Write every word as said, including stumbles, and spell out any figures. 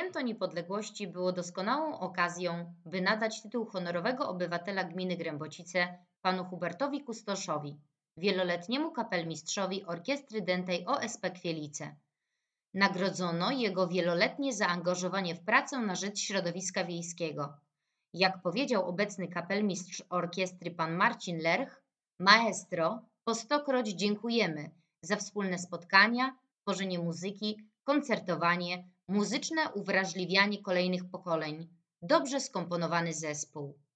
Święto Niepodległości było doskonałą okazją, by nadać tytuł honorowego obywatela gminy Grębocice panu Hubertowi Kustoszowi, wieloletniemu kapelmistrzowi Orkiestry Dętej O S P Kwielice. Nagrodzono jego wieloletnie zaangażowanie w pracę na rzecz środowiska wiejskiego. Jak powiedział obecny kapelmistrz orkiestry pan Marcin Lerch: Maestro, po stokroć dziękujemy za wspólne spotkania, tworzenie muzyki, koncertowanie, muzyczne uwrażliwianie kolejnych pokoleń. Dobrze skomponowany zespół.